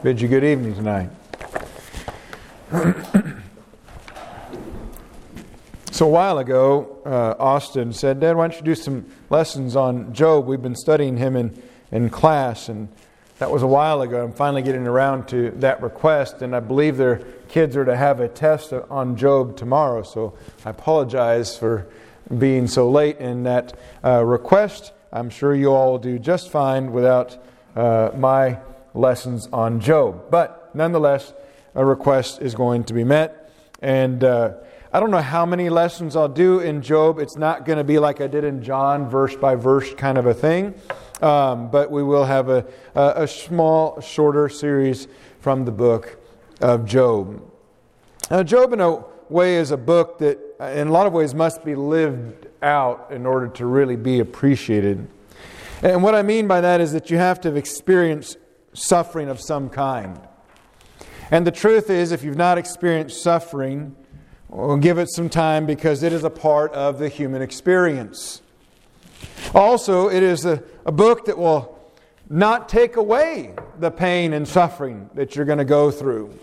Bid you good evening tonight. So a while ago, Austin said, Dad, why don't you do some lessons on Job? We've been studying him in class, and that was a while ago. I'm finally getting around to that request, and I believe their kids are to have a test on Job tomorrow, so I apologize for being so late in that request. I'm sure you all will do just fine without my lessons on Job. But nonetheless, a request is going to be met. And I don't know how many lessons I'll do in Job. It's not going to be like I did in John, verse by verse kind of a thing. But we will have a small, shorter series from the book of Job. Now, Job, in a way, is a book that in a lot of ways must be lived out in order to really be appreciated. And what I mean by that is that you have to have experienced suffering of some kind. And the truth is, if you've not experienced suffering, well, give it some time, because it is a part of the human experience. Also, it is a book that will not take away the pain and suffering that you're going to go through.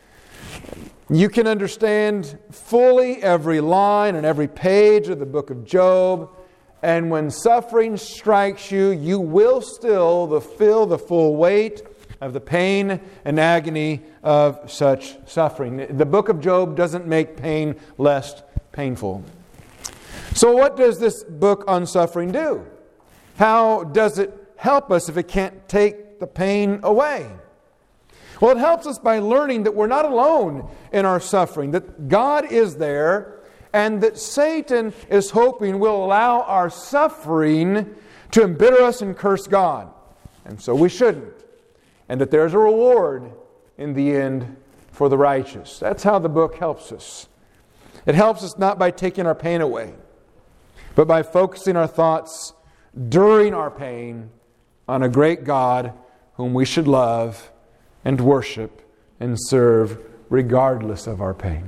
You can understand fully every line and every page of the book of Job, and when suffering strikes you, you will still feel the full weight of the pain and agony of such suffering. The book of Job doesn't make pain less painful. So what does this book on suffering do? How does it help us if it can't take the pain away? Well, it helps us by learning that we're not alone in our suffering, that God is there, and that Satan is hoping we'll allow our suffering to embitter us and curse God. And so we shouldn't. And that there's a reward in the end for the righteous. That's how the book helps us. It helps us not by taking our pain away, but by focusing our thoughts during our pain on a great God whom we should love and worship and serve regardless of our pain.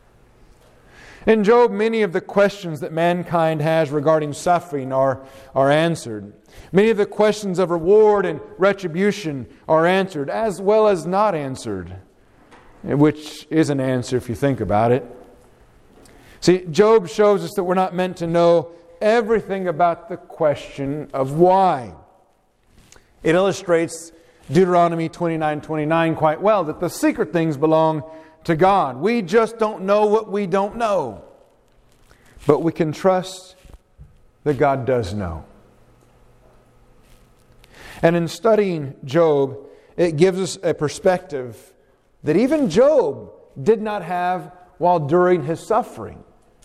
In Job, many of the questions that mankind has regarding suffering are answered. Many of the questions of reward and retribution are answered, as well as not answered, which is an answer if you think about it. See, Job shows us that we're not meant to know everything about the question of why. It illustrates Deuteronomy 29:29 quite well, that the secret things belong to God. We just don't know what we don't know. But we can trust that God does know. And in studying Job, it gives us a perspective that even Job did not have while during his suffering.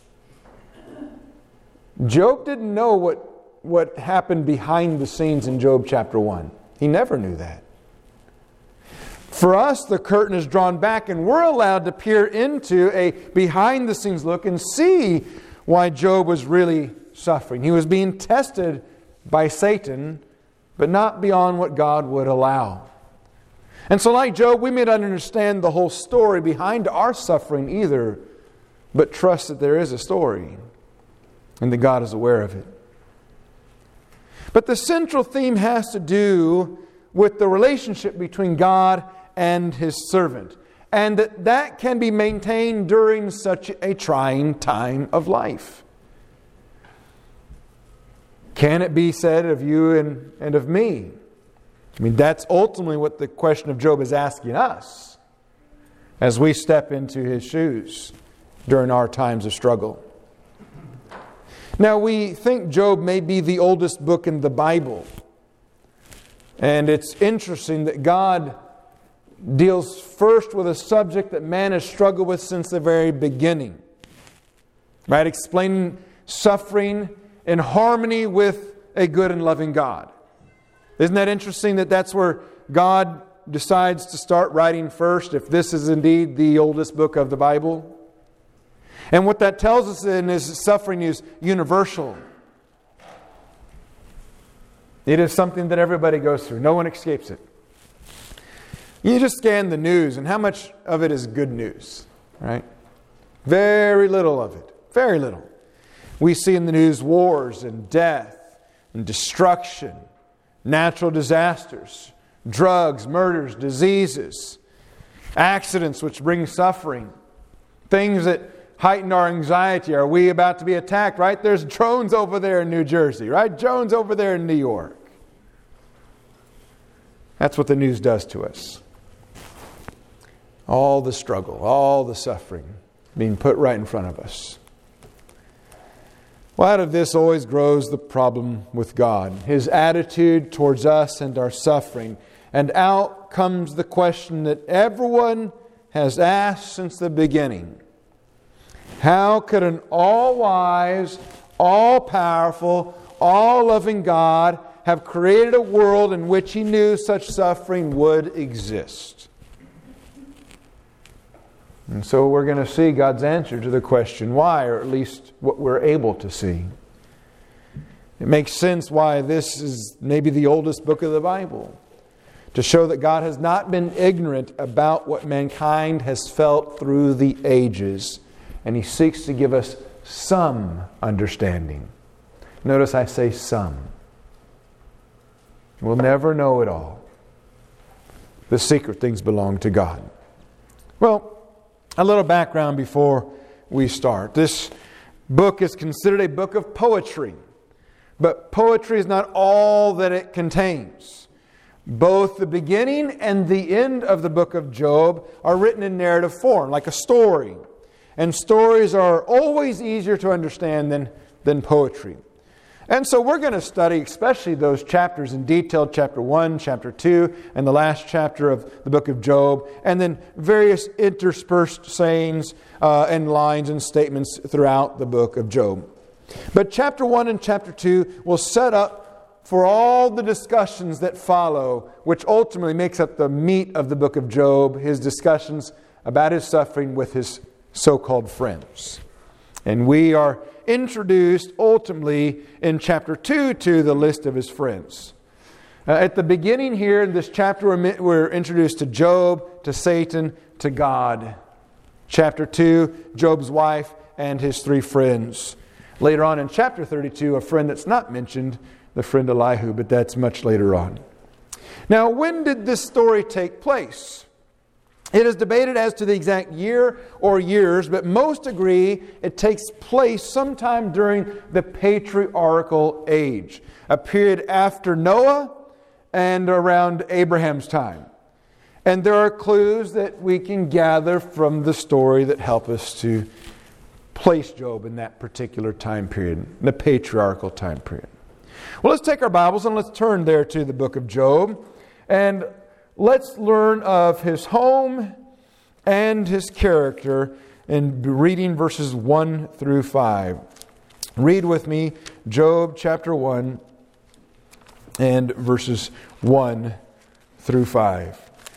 Job didn't know what happened behind the scenes in Job chapter 1. He never knew that. For us, the curtain is drawn back and we're allowed to peer into a behind-the-scenes look and see why Job was really suffering. He was being tested by Satan, but not beyond what God would allow. And so like Job, we may not understand the whole story behind our suffering either, but trust that there is a story and that God is aware of it. But the central theme has to do with the relationship between God and His servant, and that can be maintained during such a trying time of life. Can it be said of you and of me? I mean, that's ultimately what the question of Job is asking us as we step into his shoes during our times of struggle. Now, we think Job may be the oldest book in the Bible. And it's interesting that God deals first with a subject that man has struggled with since the very beginning. Right? Explaining suffering in harmony with a good and loving God. Isn't that interesting that that's where God decides to start writing first, if this is indeed the oldest book of the Bible? And what that tells us then is suffering is universal. It is something that everybody goes through. No one escapes it. You just scan the news, and how much of it is good news, right? Very little of it. Very little. We see in the news wars and death and destruction, natural disasters, drugs, murders, diseases, accidents which bring suffering, things that heighten our anxiety. Are we about to be attacked? Right? There's drones over there in New Jersey, right? Drones over there in New York. That's what the news does to us. All the struggle, all the suffering being put right in front of us. Well, out of this always grows the problem with God, His attitude towards us and our suffering. And out comes the question that everyone has asked since the beginning. How could an all-wise, all-powerful, all-loving God have created a world in which He knew such suffering would exist? And so we're going to see God's answer to the question why, or at least what we're able to see. It makes sense why this is maybe the oldest book of the Bible, to show that God has not been ignorant about what mankind has felt through the ages, and He seeks to give us some understanding. Notice I say some. We'll never know it all. The secret things belong to God. Well, a little background before we start. This book is considered a book of poetry, but poetry is not all that it contains. Both the beginning and the end of the book of Job are written in narrative form, like a story. And stories are always easier to understand than poetry. And so we're going to study especially those chapters in detail, chapter 1, chapter 2, and the last chapter of the book of Job, and then various interspersed sayings and lines and statements throughout the book of Job. But chapter 1 and chapter 2 will set up for all the discussions that follow, which ultimately makes up the meat of the book of Job, his discussions about his suffering with his so-called friends. And we are introduced ultimately in chapter 2 to the list of his friends. At the beginning here in this chapter, we're introduced to Job, to Satan, to God. Chapter 2, Job's wife and his 3 friends. Later on in chapter 32, a friend that's not mentioned, the friend Elihu, but that's much later on. Now, when did this story take place? It is debated as to the exact year or years, but most agree it takes place sometime during the patriarchal age, a period after Noah and around Abraham's time. And there are clues that we can gather from the story that help us to place Job in that particular time period, the patriarchal time period. Well, let's take our Bibles and let's turn there to the book of Job, and let's learn of his home and his character in reading verses 1 through 5. Read with me Job chapter 1 and verses 1 through 5.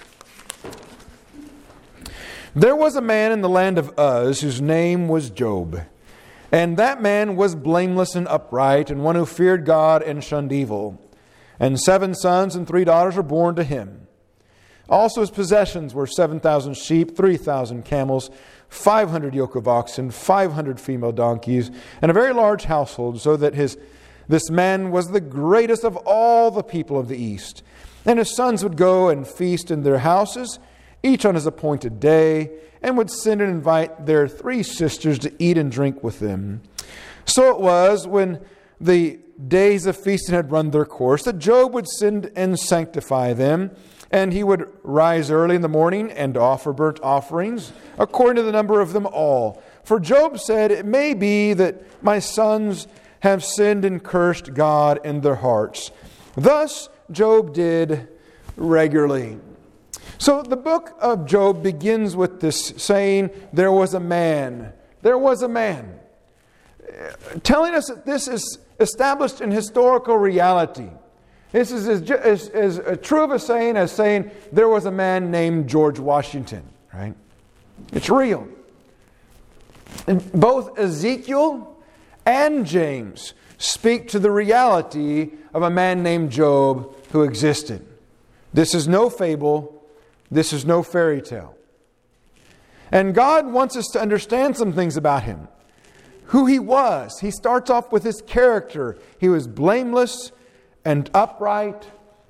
There was a man in the land of Uz whose name was Job. And that man was blameless and upright, and one who feared God and shunned evil. And 7 sons and 3 daughters were born to him. Also his possessions were 7,000 sheep, 3,000 camels, 500 yoke of oxen, 500 female donkeys, and a very large household, so that this man was the greatest of all the people of the East. And his sons would go and feast in their houses, each on his appointed day, and would send and invite their 3 sisters to eat and drink with them. So it was, when the days of feasting had run their course, that Job would send and sanctify them, and he would rise early in the morning and offer burnt offerings, according to the number of them all. For Job said, "It may be that my sons have sinned and cursed God in their hearts." Thus Job did regularly. So the book of Job begins with this saying, there was a man. There was a man. Telling us that this is established in historical reality. This is as true of a saying as saying there was a man named George Washington. Right? It's real. And both Ezekiel and James speak to the reality of a man named Job who existed. This is no fable. This is no fairy tale. And God wants us to understand some things about him. Who he was. He starts off with his character. He was blameless and upright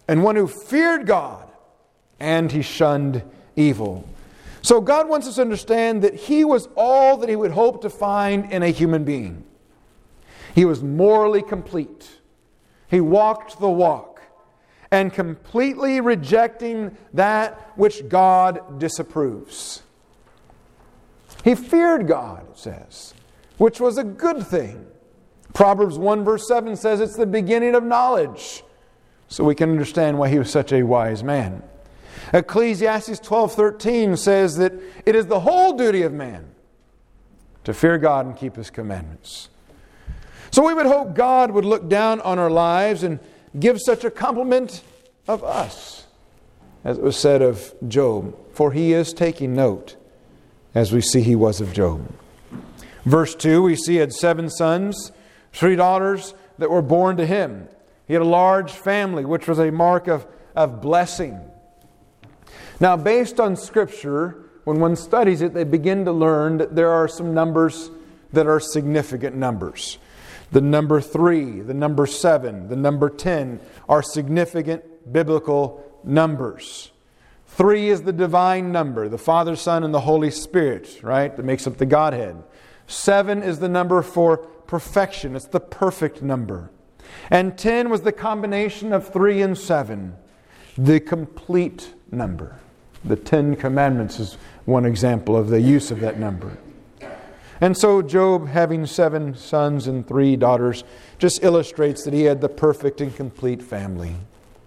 and one who feared God, and he shunned evil. So God wants us to understand that He was all that He would hope to find in a human being. He was morally complete. He walked the walk, and completely rejecting that which God disapproves. He feared God, it says, which was a good thing. Proverbs 1 verse 7 says it's the beginning of knowledge. So we can understand why he was such a wise man. Ecclesiastes 12:13 says that it is the whole duty of man to fear God and keep His commandments. So we would hope God would look down on our lives and give such a compliment of us, as it was said of Job, for He is taking note, as we see He was of Job. Verse 2, we see He had 7 sons, 3 daughters that were born to him. He had a large family, which was a mark of blessing. Now, based on Scripture, when one studies it, they begin to learn that there are some numbers that are significant numbers. The number 3, the number 7, the number 10 are significant biblical numbers. 3 is the divine number, the Father, Son, and the Holy Spirit, right? That makes up the Godhead. 7 is the number for perfection. It's the perfect number. And 10 was the combination of 3 and 7, the complete number. The 10 Commandments is one example of the use of that number. And so Job, having 7 sons and 3 daughters, just illustrates that he had the perfect and complete family.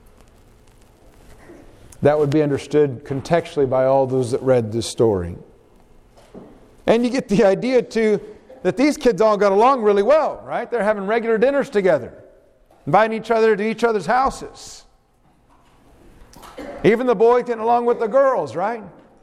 That would be understood contextually by all those that read this story. And you get the idea, too, that these kids all got along really well, right? They're having regular dinners together, inviting each other to each other's houses. Even the boys getting along with the girls, right?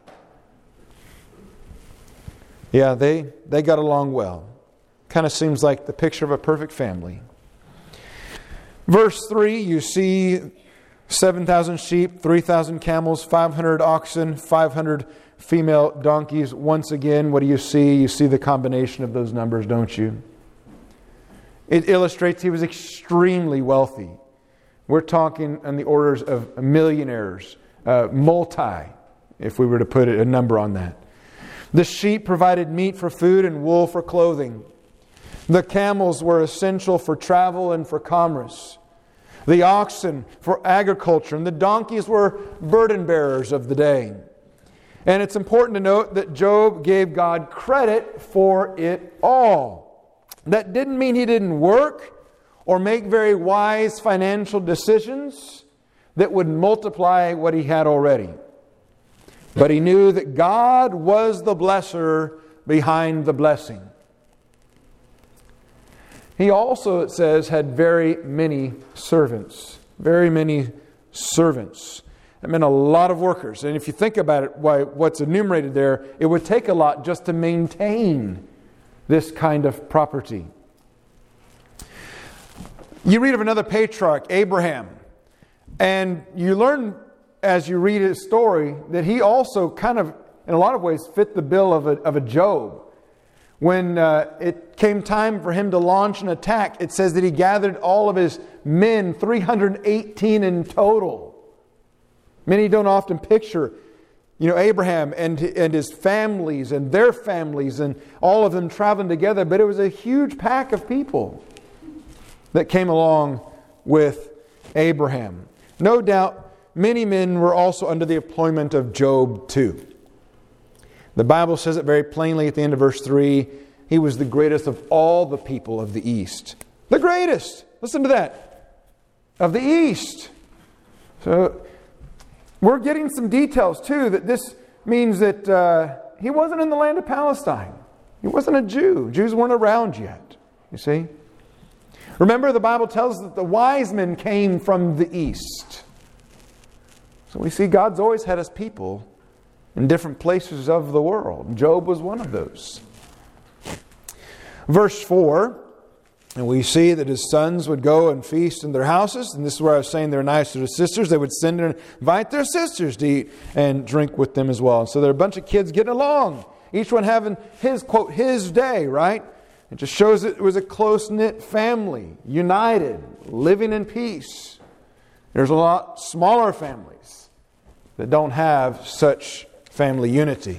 Yeah, they got along well. Kind of seems like the picture of a perfect family. Verse 3, you see 7,000 sheep, 3,000 camels, 500 oxen, 500 female donkeys. Once again, what do you see? You see the combination of those numbers, don't you? It illustrates he was extremely wealthy. We're talking on the orders of millionaires, multi, if we were to put a number on that. The sheep provided meat for food and wool for clothing. The camels were essential for travel and for commerce. The oxen for agriculture, and the donkeys were burden bearers of the day. And it's important to note that Job gave God credit for it all. That didn't mean he didn't work or make very wise financial decisions that would multiply what he had already. But he knew that God was the blesser behind the blessing. He also, it says, had very many servants. Very many servants. That meant a lot of workers. And if you think about it, what's enumerated there, it would take a lot just to maintain this kind of property. You read of another patriarch, Abraham, and you learn as you read his story that he also kind of, in a lot of ways, fit the bill of a Job. When it came time for him to launch an attack, it says that he gathered all of his men, 318 in total. Many don't often picture, Abraham and his families and their families and all of them traveling together, but it was a huge pack of people that came along with Abraham. No doubt, many men were also under the employment of Job too. The Bible says it very plainly at the end of verse 3. He was the greatest of all the people of the East. The greatest! Listen to that. Of the East. So, we're getting some details too that this means that he wasn't in the land of Palestine. He wasn't a Jew. Jews weren't around yet. You see? Remember, the Bible tells us that the wise men came from the East. So we see God's always had His people in different places of the world. Job was one of those. Verse 4, and we see that his sons would go and feast in their houses. And this is where I was saying they're nice to their sisters. They would send and invite their sisters to eat and drink with them as well. And so there are a bunch of kids getting along. Each one having his, quote, his day, right? It just shows that it was a close-knit family, united, living in peace. There's a lot smaller families that don't have such family unity.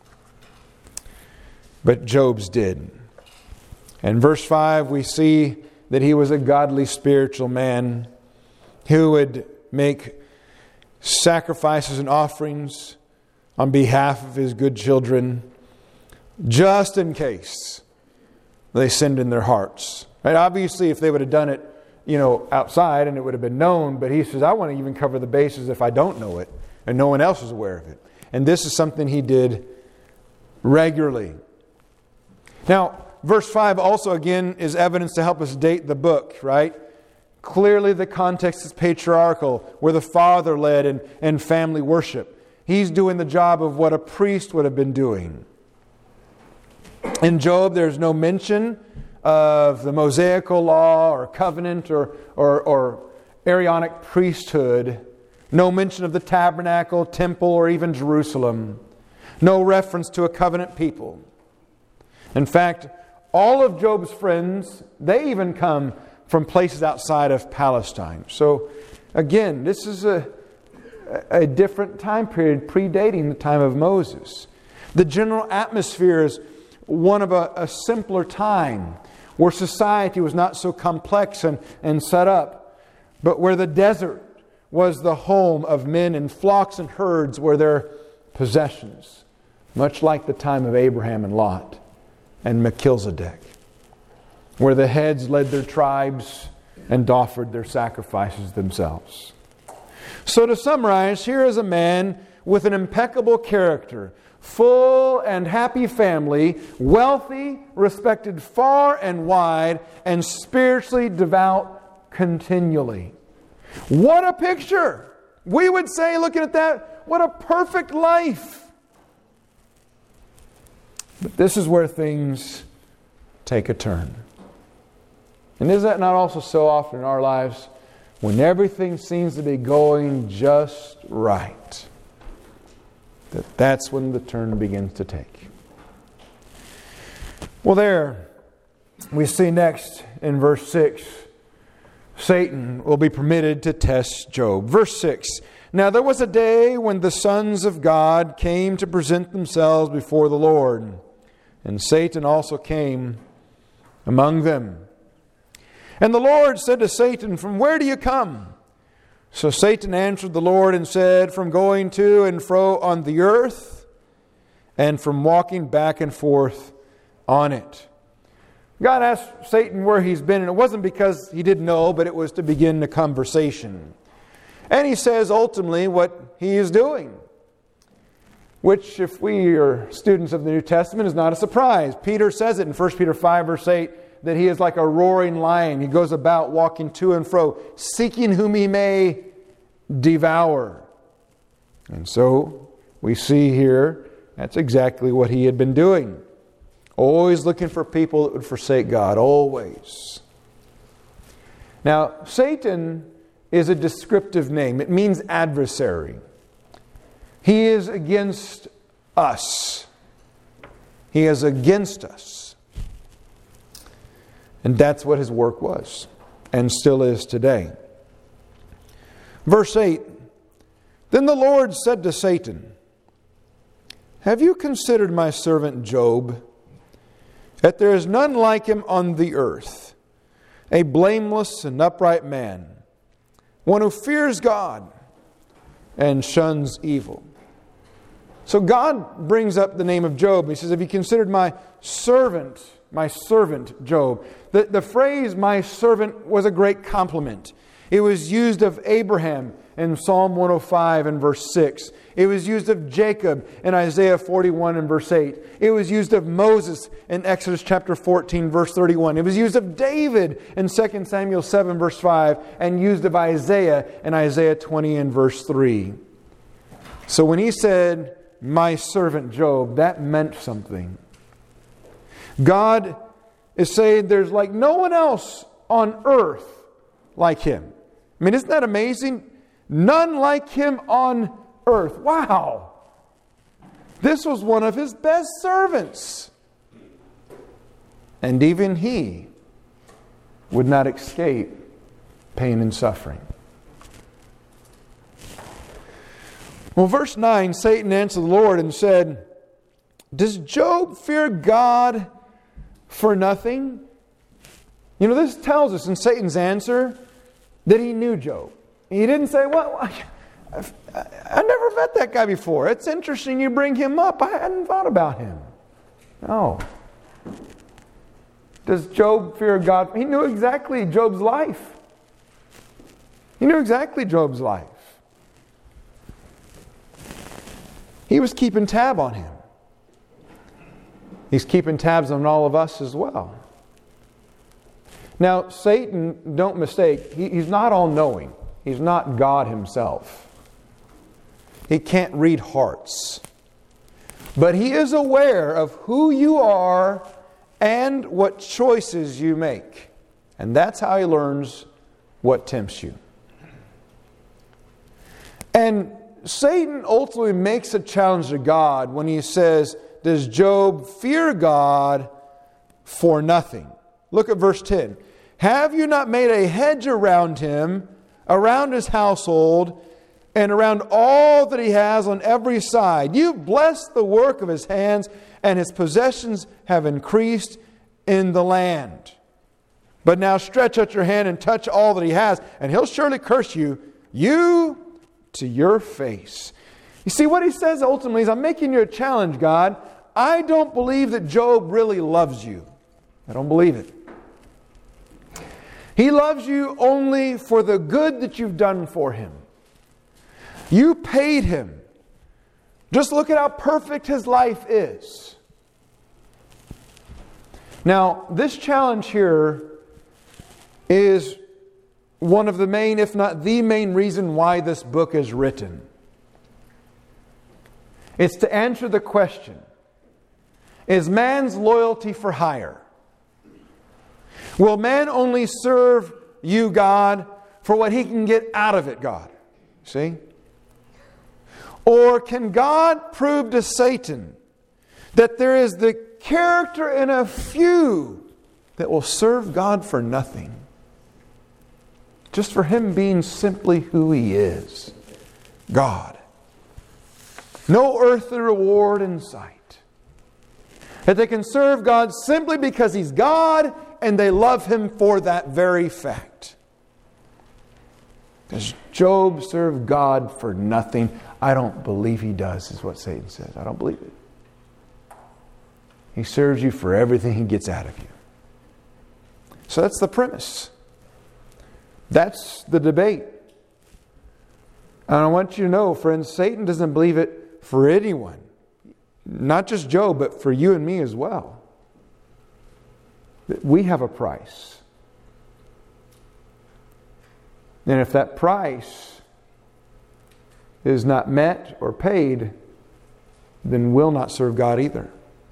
But Job's did. In verse 5, we see that he was a godly spiritual man who would make sacrifices and offerings on behalf of his good children, just in case they sinned in their hearts. Right? Obviously, if they would have done it, outside and it would have been known, but he says, I want to even cover the bases if I don't know it and no one else is aware of it. And this is something he did regularly. Now, verse 5 also again is evidence to help us date the book, right? Clearly the context is patriarchal, where the father led and family worship. He's doing the job of what a priest would have been doing. In Job, there's no mention of the Mosaical law or covenant or Aaronic priesthood. No mention of the tabernacle, temple, or even Jerusalem. No reference to a covenant people. In fact, all of Job's friends, they even come from places outside of Palestine. So, again, this is a different time period predating the time of Moses. The general atmosphere is one of a simpler time where society was not so complex and set up, but where the desert was the home of men, and flocks and herds were their possessions, much like the time of Abraham and Lot and Melchizedek, where the heads led their tribes and offered their sacrifices themselves. So to summarize, here is a man with an impeccable character, full and happy family, wealthy, respected far and wide, and spiritually devout continually. What a picture! We would say, looking at that, what a perfect life! But this is where things take a turn. And is that not also so often in our lives, when everything seems to be going just right, that's when the turn begins to take? Well, there we see next in verse 6, Satan will be permitted to test Job. Verse 6, now there was a day when the sons of God came to present themselves before the Lord, and Satan also came among them. And the Lord said to Satan, from where do you come? So Satan answered the Lord and said, from going to and fro on the earth, and from walking back and forth on it. God asked Satan where he's been, and it wasn't because he didn't know, but it was to begin the conversation. And he says ultimately what he is doing, which, if we are students of the New Testament, is not a surprise. Peter says it in 1 Peter 5, verse 8, that he is like a roaring lion. He goes about walking to and fro, seeking whom he may devour. And so we see here that's exactly what he had been doing. Always looking for people that would forsake God. Always. Now, Satan is a descriptive name. It means adversary. He is against us. He is against us. And that's what his work was, and still is today. Verse 8, then the Lord said to Satan, have you considered my servant Job, that there is none like him on the earth, a blameless and upright man, one who fears God and shuns evil? So God brings up the name of Job. He says, have you considered my servant Job? The phrase, my servant, was a great compliment. It was used of Abraham in Psalm 105 and verse 6. It was used of Jacob in Isaiah 41 and verse 8. It was used of Moses in Exodus chapter 14 verse 31. It was used of David in 2 Samuel 7 verse 5, and used of Isaiah in Isaiah 20 and verse 3. So when he said, my servant Job, that meant something. God is saying there's like no one else on earth like him. I mean, isn't that amazing? None like him on earth. Wow. This was one of his best servants. And even he would not escape pain and suffering. Well, verse 9, Satan answered the Lord and said, does Job fear God for nothing? You know, this tells us in Satan's answer that he knew Job. He didn't say, well, I never met that guy before. It's interesting you bring him up. I hadn't thought about him. No. Does Job fear God? He knew exactly Job's life. He knew exactly Job's life. He was keeping tab on him. He's keeping tabs on all of us as well. Now, Satan, don't mistake, he's not all-knowing. He's not God himself. He can't read hearts. But he is aware of who you are and what choices you make. And that's how he learns what tempts you. And Satan ultimately makes a challenge to God when he says, does Job fear God for nothing? Look at verse 10. Have you not made a hedge around him, around his household, and around all that he has on every side? You've blessed the work of his hands, and his possessions have increased in the land. But now stretch out your hand and touch all that he has, and he'll surely curse you to your face. You see, what he says ultimately is, I'm making you a challenge, God. I don't believe that Job really loves you. I don't believe it. He loves you only for the good that you've done for him. You paid him. Just look at how perfect his life is. Now, this challenge here is one of the main, if not the main reason why this book is written. It's to answer the question, is man's loyalty for hire? Will man only serve you, God, for what he can get out of it, God? See? Or can God prove to Satan that there is the character in a few that will serve God for nothing? Just for him being simply who he is, God. No earthly reward in sight. That they can serve God simply because he's God and they love him for that very fact. Does Job serve God for nothing? I don't believe he does, is what Satan says. I don't believe it. He serves you for everything he gets out of you. So that's the premise. That's the debate. And I want you to know, friends, Satan doesn't believe it for anyone. Not just Job, but for you and me as well. That we have a price. And if that price is not met or paid, then we'll not serve God either.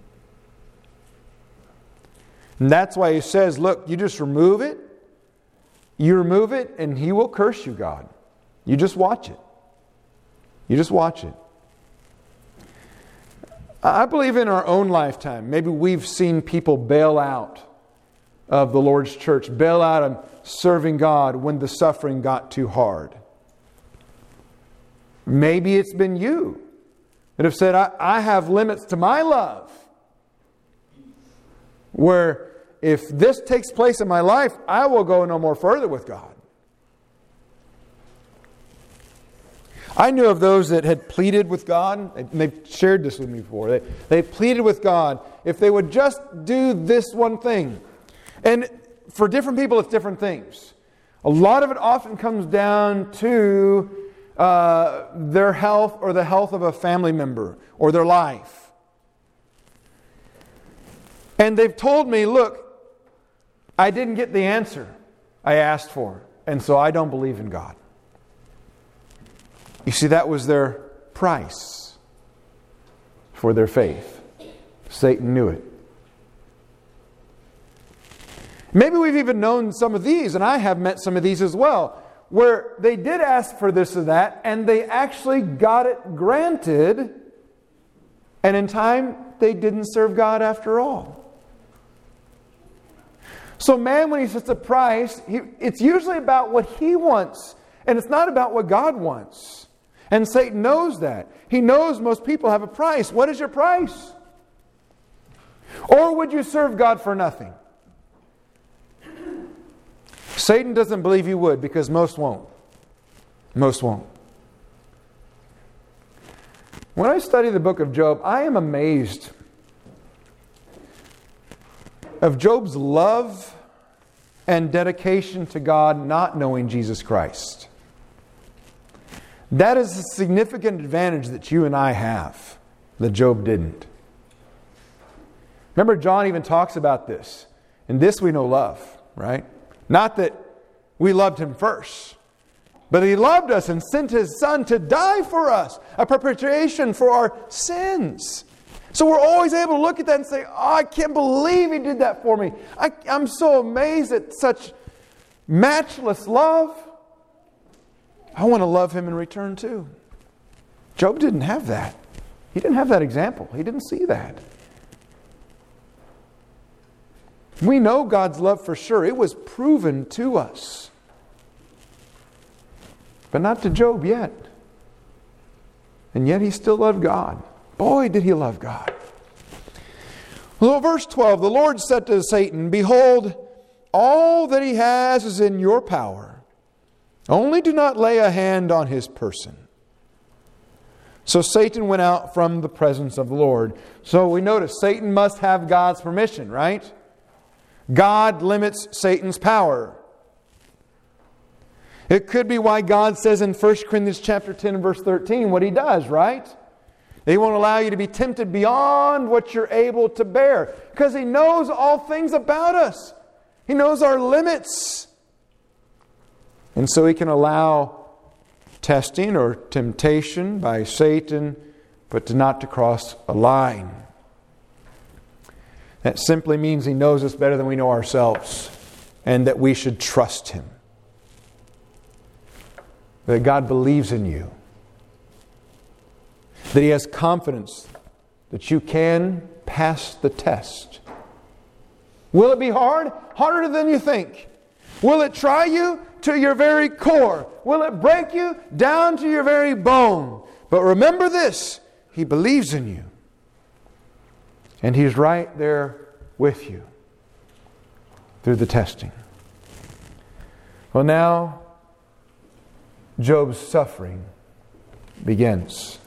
And that's why he says, look, you just remove it. You remove it and he will curse you, God. You just watch it. You just watch it. I believe in our own lifetime, maybe we've seen people bail out of the Lord's church, bail out of serving God when the suffering got too hard. Maybe it's been you that have said, I have limits to my love. Where if this takes place in my life, I will go no more further with God. I knew of those that had pleaded with God, and they've shared this with me before. They pleaded with God if they would just do this one thing. And for different people, it's different things. A lot of it often comes down to their health or the health of a family member or their life. And they've told me, look, I didn't get the answer I asked for, and so I don't believe in God. You see, that was their price for their faith. Satan knew it. Maybe we've even known some of these, and I have met some of these as well, where they did ask for this or that, and they actually got it granted, and in time, they didn't serve God after all. So man, when he sets a price, it's usually about what he wants, and it's not about what God wants. And Satan knows that. He knows most people have a price. What is your price? Or would you serve God for nothing? Satan doesn't believe you would, because most won't. Most won't. When I study the book of Job, I am amazed of Job's love and dedication to God, not knowing Jesus Christ. That is a significant advantage that you and I have, that Job didn't. Remember, John even talks about this. In this we know love, right? Not that we loved Him first, but He loved us and sent His Son to die for us, a propitiation for our sins. So we're always able to look at that and say, oh, I can't believe He did that for me. I'm so amazed at such matchless love. I want to love Him in return too. Job didn't have that. He didn't have that example. He didn't see that. We know God's love for sure. It was proven to us. But not to Job yet. And yet he still loved God. Boy, did he love God. Well, verse 12, the Lord said to Satan, behold, all that he has is in your power. Only do not lay a hand on his person. So Satan went out from the presence of the Lord. So we notice Satan must have God's permission, right? God limits Satan's power. It could be why God says in 1 Corinthians chapter 10 and verse 13 what He does, right? He won't allow you to be tempted beyond what you're able to bear. Because He knows all things about us. He knows our limits. And so He can allow testing or temptation by Satan, but not to cross a line. That simply means He knows us better than we know ourselves, and that we should trust Him. That God believes in you. That He has confidence that you can pass the test. Will it be hard? Harder than you think. Will it try you to your very core? Will it break you down to your very bone? But remember this, He believes in you. And He's right there with you through the testing. Well, now Job's suffering begins.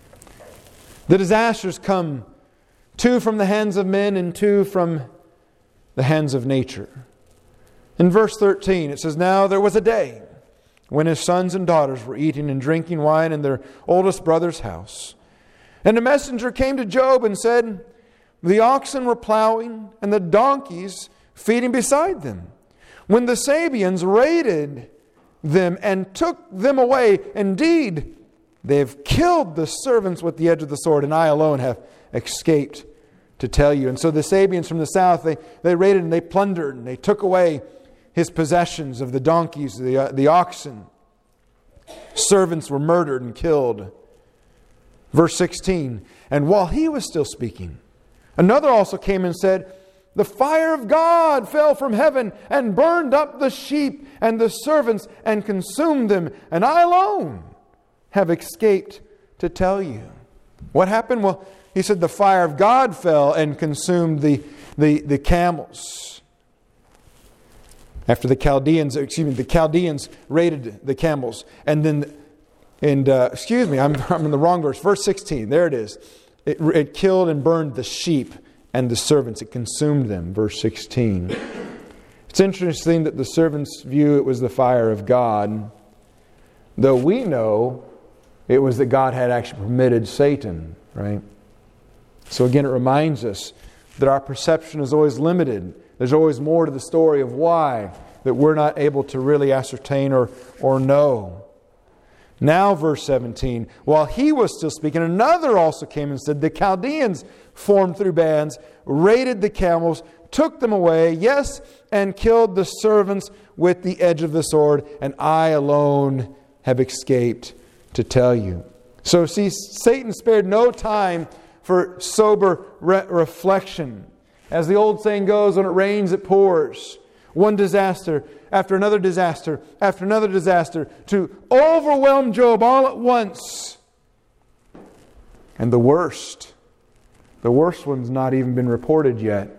The disasters come, 2 from the hands of men and 2 from the hands of nature. In verse 13 it says, now there was a day when his sons and daughters were eating and drinking wine in their oldest brother's house. And a messenger came to Job and said, the oxen were plowing and the donkeys feeding beside them, when the Sabeans raided them and took them away. Indeed, they have killed the servants with the edge of the sword, and I alone have escaped to tell you. And so the Sabeans from the south, they raided and they plundered and they took away his possessions of the donkeys, the oxen. Servants were murdered and killed. Verse 16, and while he was still speaking, another also came and said, the fire of God fell from heaven and burned up the sheep and the servants and consumed them, and I alone have escaped to tell you. What happened? Well, he said the fire of God fell and consumed the camels. After the Chaldeans raided the camels. And then, I'm in the wrong verse. Verse 16, there it is. It killed and burned the sheep and the servants. It consumed them. Verse 16. It's interesting that the servants view it was the fire of God, though we know it was that God had actually permitted Satan, right? So again, it reminds us that our perception is always limited. There's always more to the story of why that we're not able to really ascertain or know. Now, verse 17, while he was still speaking, another also came and said, the Chaldeans formed through bands, raided the camels, took them away, yes, and killed the servants with the edge of the sword, and I alone have escaped to tell you. So see, Satan spared no time for sober reflection. As the old saying goes, when it rains, it pours. One disaster after another disaster after another disaster to overwhelm Job all at once. And the worst one's not even been reported yet.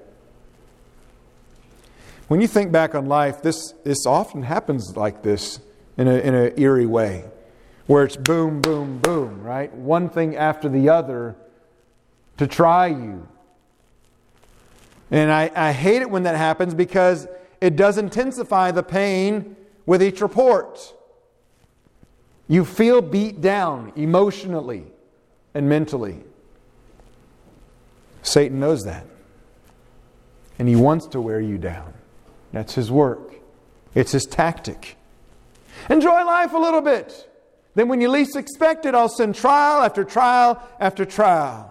When you think back on life, this often happens like this in an eerie way, where it's boom, boom, boom, right? One thing after the other to try you. And I hate it when that happens because it does intensify the pain with each report. You feel beat down emotionally and mentally. Satan knows that. And he wants to wear you down. That's his work. It's his tactic. Enjoy life a little bit. Then when you least expect it, I'll send trial after trial after trial.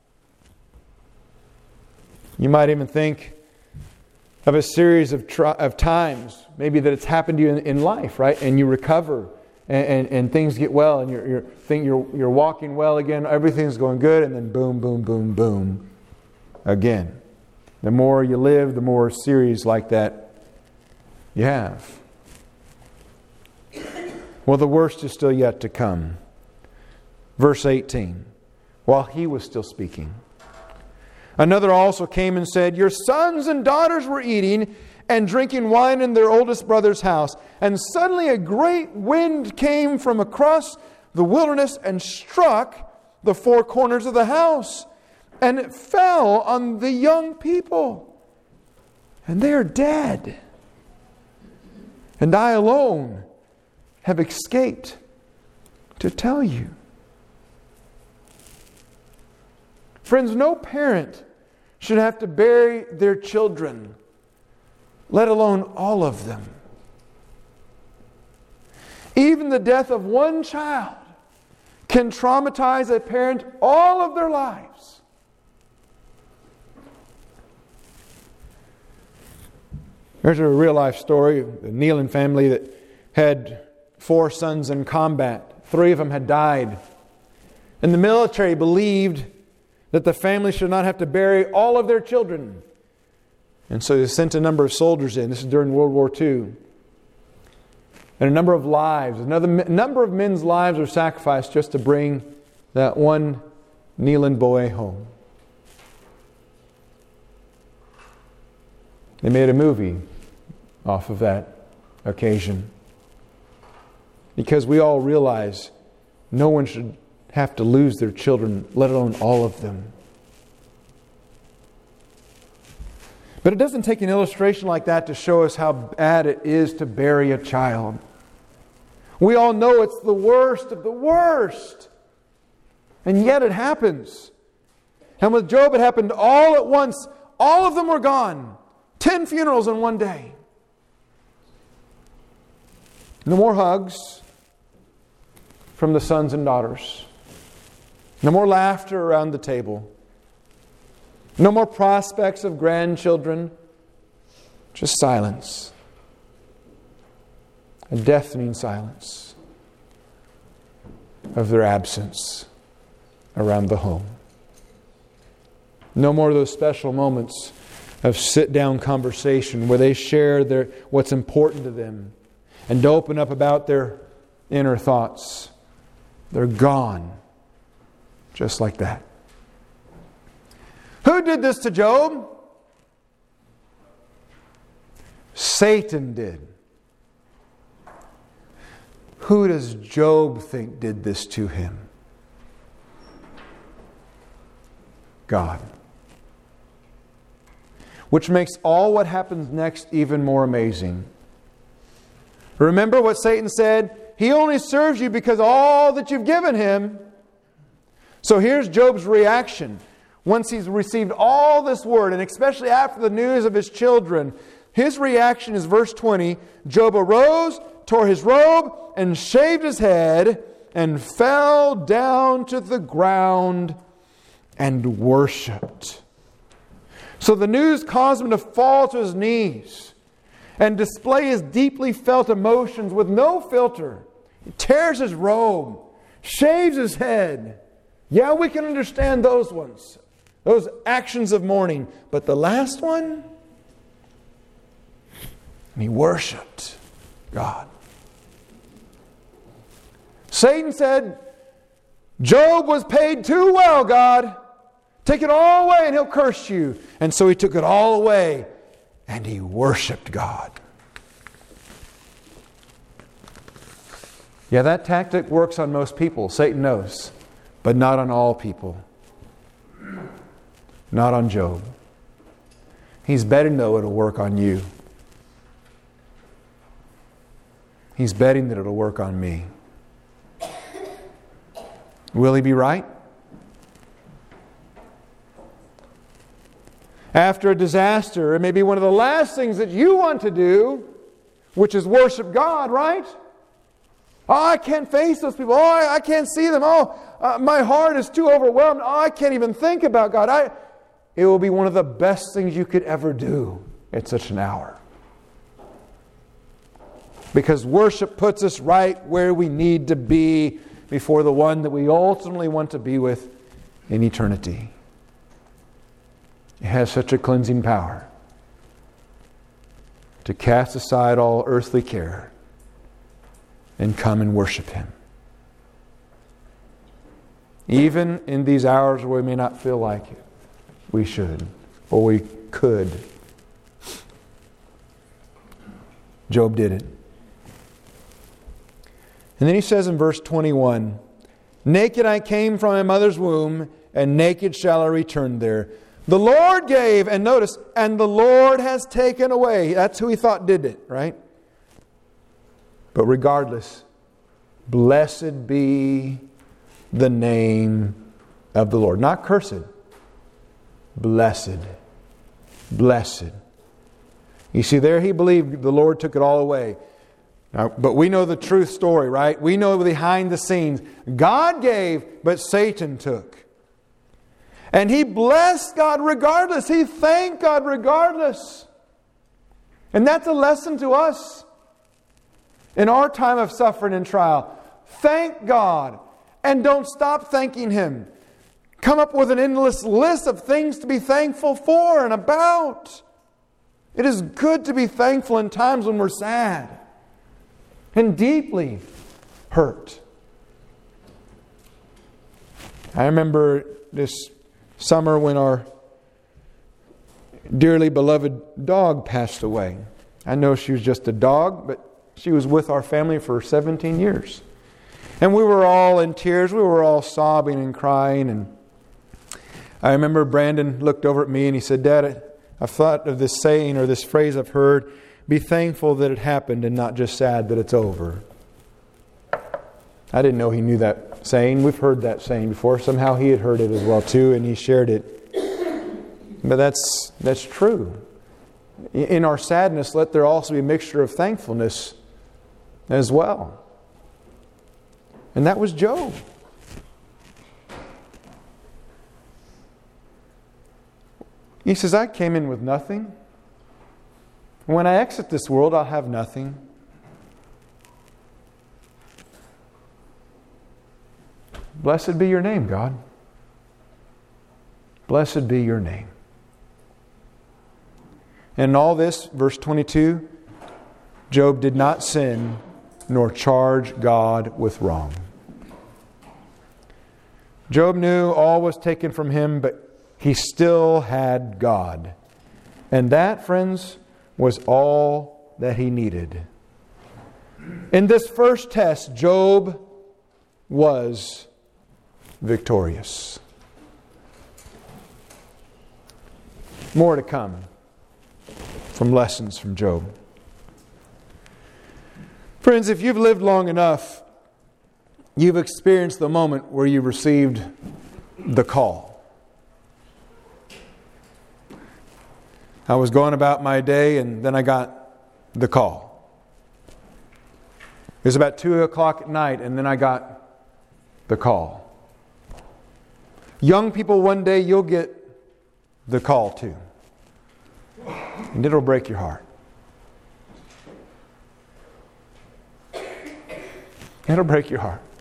You might even think of a series of times, maybe that it's happened to you in life, right? And you recover, and things get well, and you're walking well again. Everything's going good, and then boom, boom, boom, boom, again. The more you live, the more series like that you have. Well, the worst is still yet to come. Verse 18. While he was still speaking, another also came and said, your sons and daughters were eating and drinking wine in their oldest brother's house. And suddenly a great wind came from across the wilderness and struck the four corners of the house. And it fell on the young people. And they are dead. And I alone have escaped to tell you. Friends, no parent should have to bury their children, let alone all of them. Even the death of one child can traumatize a parent all of their lives. There's a real life story, the Nealon family that had 4 sons in combat. 3 of them had died. And the military believed that the family should not have to bury all of their children. And so they sent a number of soldiers in. This is during World War II. And a number of lives, another number of men's lives were sacrificed just to bring that one Nealon boy home. They made a movie off of that occasion. Because we all realize no one should have to lose their children, let alone all of them. But it doesn't take an illustration like that to show us how bad it is to bury a child. We all know it's the worst of the worst. And yet it happens. And with Job it happened all at once. All of them were gone. 10 funerals in one day. No more hugs from the sons and daughters. No more laughter around the table. No more prospects of grandchildren. Just silence. A deafening silence of their absence around the home. No more of those special moments of sit-down conversation where they share what's important to them and to open up about their inner thoughts. They're gone. Just like that. Who did this to Job? Satan did. Who does Job think did this to him? God. Which makes all what happens next even more amazing. Remember what Satan said? He only serves you because of all that you've given him. So here's Job's reaction. Once he's received all this word, and especially after the news of his children, his reaction is verse 20. Job arose, tore his robe, and shaved his head, and fell down to the ground and worshipped. So the news caused him to fall to his knees and display his deeply felt emotions with no filter. He tears his robe, shaves his head. Yeah, we can understand those ones. Those actions of mourning. But the last one? And he worshiped God. Satan said, Job was paid too well, God. Take it all away and he'll curse you. And so he took it all away and he worshiped God. Yeah, that tactic works on most people. Satan knows. But not on all people. Not on Job. He's betting, though, it'll work on you. He's betting that it'll work on me. Will he be right? After a disaster, it may be one of the last things that you want to do, which is worship God, right? Oh, I can't face those people. Oh, I can't see them. My heart is too overwhelmed. Oh, I can't even think about God. It will be one of the best things you could ever do at such an hour. Because worship puts us right where we need to be before the one that we ultimately want to be with in eternity. It has such a cleansing power to cast aside all earthly care and come and worship Him. Even in these hours where we may not feel like it, we should, or we could. Job did it. And then he says in verse 21, naked I came from my mother's womb, and naked shall I return there. The Lord gave, and notice, and the Lord has taken away. That's who he thought did it, right? But regardless, blessed be the name of the Lord. Not cursed. Blessed. Blessed. You see, there he believed the Lord took it all away. Now, but we know the truth story, right? We know behind the scenes. God gave, but Satan took. And he blessed God regardless. He thanked God regardless. And that's a lesson to us. In our time of suffering and trial, thank God. And don't stop thanking Him. Come up with an endless list of things to be thankful for and about. It is good to be thankful in times when we're sad and deeply hurt. I remember this summer when our dearly beloved dog passed away. I know she was just a dog, but she was with our family for 17 years. And we were all in tears. We were all sobbing and crying. And I remember Brandon looked over at me and he said, Dad, I've thought of this saying or this phrase I've heard, be thankful that it happened and not just sad that it's over. I didn't know he knew that saying. We've heard that saying before. Somehow he had heard it as well too, and he shared it. But that's true. In our sadness, let there also be a mixture of thankfulness as well. And that was Job. He says, I came in with nothing. When I exit this world, I'll have nothing. Blessed be your name, God. Blessed be your name. And in all this, verse 22, Job did not sin nor charge God with wrong. Job knew all was taken from him, but he still had God. And that, friends, was all that he needed. In this first test, Job was victorious. More to come from lessons from Job. Friends, if you've lived long enough, you've experienced the moment where you received the call. I was going about my day and then I got the call. It was about 2 o'clock at night and then I got the call. Young people, one day you'll get the call too. And it'll break your heart. It'll break your heart.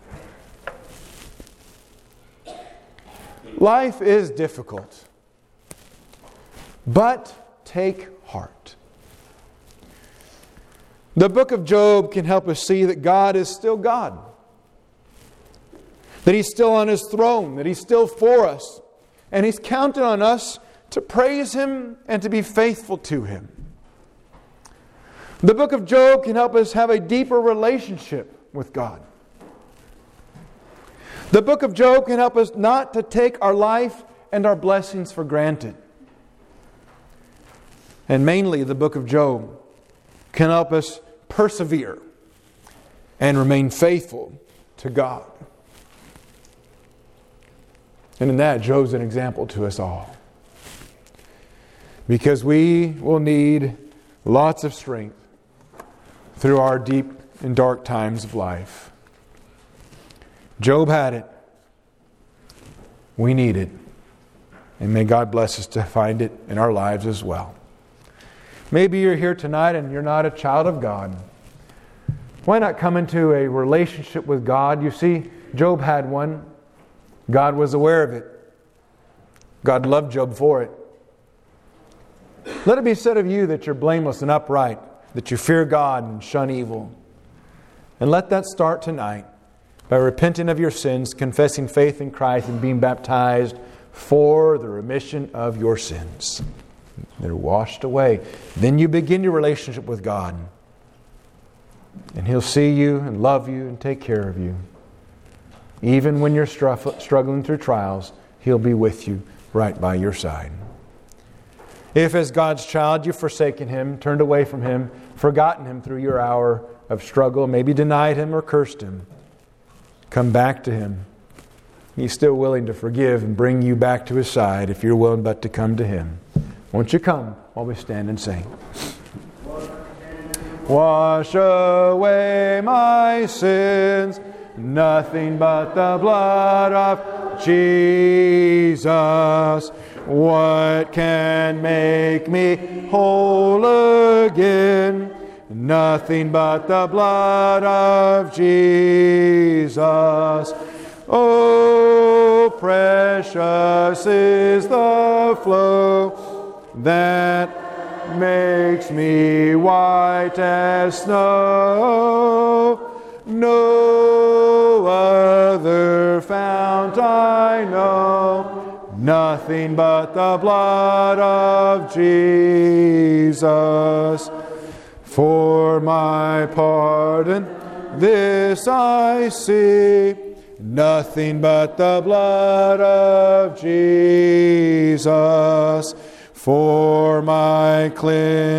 Life is difficult. But take heart. The book of Job can help us see that God is still God. That He's still on His throne. That He's still for us. And He's counted on us to praise Him and to be faithful to Him. The book of Job can help us have a deeper relationship with God. The book of Job can help us not to take our life and our blessings for granted. And mainly, the book of Job can help us persevere and remain faithful to God. And in that, Job's an example to us all. Because we will need lots of strength through our deep and dark times of life. Job had it. We need it. And may God bless us to find it in our lives as well. Maybe you're here tonight and you're not a child of God. Why not come into a relationship with God? You see, Job had one. God was aware of it. God loved Job for it. Let it be said of you that you're blameless and upright, that you fear God and shun evil. And let that start tonight by repenting of your sins, confessing faith in Christ, and being baptized for the remission of your sins. They're washed away. Then you begin your relationship with God. And He'll see you and love you and take care of you. Even when you're struggling through trials, He'll be with you right by your side. If as God's child you've forsaken Him, turned away from Him, forgotten Him through your hour of struggle, maybe denied Him or cursed Him, come back to Him. He's still willing to forgive and bring you back to His side if you're willing but to come to Him. Won't you come while we stand and sing? Wash away my sins, nothing but the blood of Jesus. What can make me whole again? Nothing but the blood of Jesus. Oh, precious is the flow that makes me white as snow. No other fount I know, nothing but the blood of Jesus. For my pardon, this I see, nothing but the blood of Jesus. For my cleansing,